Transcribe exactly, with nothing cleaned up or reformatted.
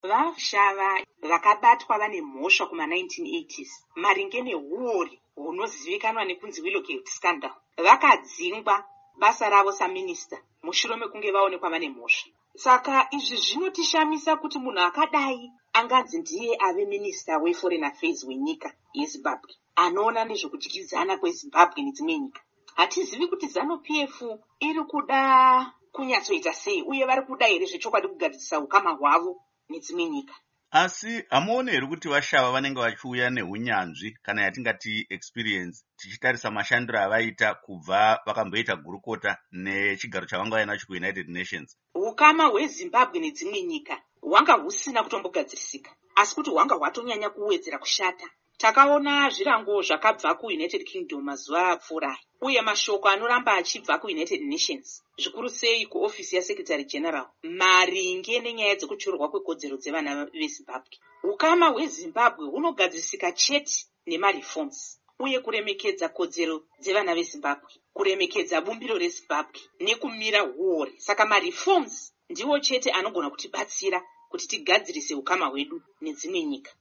Vashava vakabatwa vane mhosva kuma nineteen eighties maringe neuori hunozivikanwa nekunzi Willowgate scandal vakadzingwa basa ravo saminista mushure mekunge vaonekwa vane mhosva. Saka izvi zvinotishamisa kuti munhu akadai anganzi ndiye ave minista weforeign affairs wenyika yeZimbabwe anoona nezvekudyidzana kweZimbabwe nedzimwe nyika. Hatizivi kuti ZANU-P F iri kuda kunyatsoita sei uye vari kuda here zvechokwadi kugadzirisa ukama hwavo nedzimwe nyika. Asi hamuoni here kuti Vashava vanenge vachiuya neunyanzvi kana yatingati experience tichitarisa mashandiro avaita kubva vakamboita gurukota nechigaro chavanga vainacho kuUnited Nations? Ukama hweZimbabwe nedzimwe nyika hwanga husina kutombogadzirisika, asi kuti hwanga hwatonyanya kuwedzera kushata. Takaona zvirango zvakabva kuUnited Kingdom mazuva apfuurayi uye mashoko anoramba achibva kuUnited Nations zvikuru sei kuofisi yaSecretary General maringe nenyaya dzekuchorwa kwekodzero dzevana veZimbabwe. Ukama hweZimbabwe hunogadzirisika chete nemareforms uye kuremekedza kodzero dzevana veZimbabwe, kuremekedza bumbiro reZimbabwe nekumira huori. Saka mareforms ndiwo chete anogona kutibatsira kuti tigadzirise ukama hwedu nedzimwe nyika.